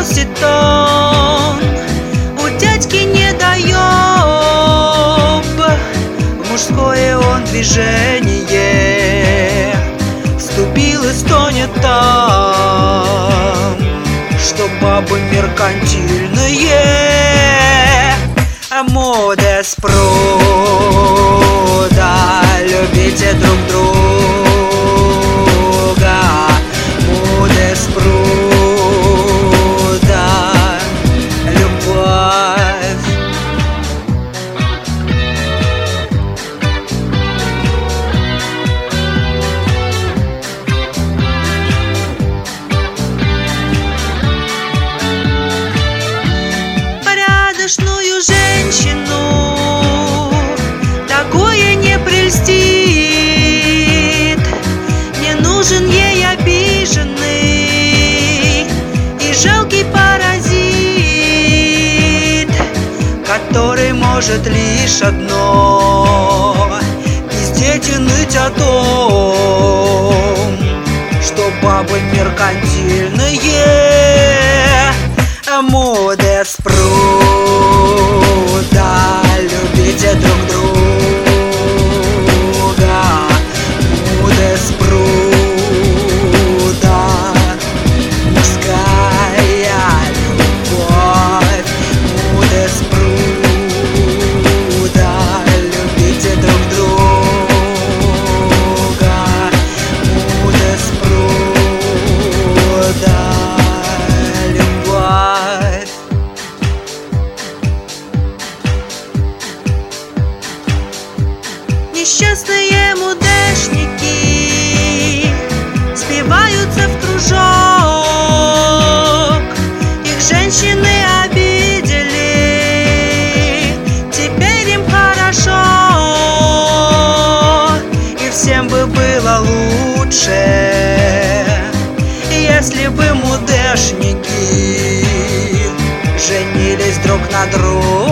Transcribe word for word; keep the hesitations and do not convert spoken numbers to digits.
просит он, у дядьки не даёб. В мужское он движение вступил и стонет там, что бабы меркантильные. Модес пруда, любите друг друга. Модес пруда, любовь. Порядочную женщину такое не прельстит. Не нужен ей обиженный и жалкий паразит, который может лишь одно — пиздеть и ныть о том, что бабы меркантильные. Модес пруда, любите друг друга. Модес пруда, мужская любовь. Модес пруда, любите друг друга. Модес пруда, любовь. Несчастные мудешники сбиваются в кружок. Их женщины обидели, теперь им хорошо. И всем бы было лучше, если бы мудешники женились друг на друге.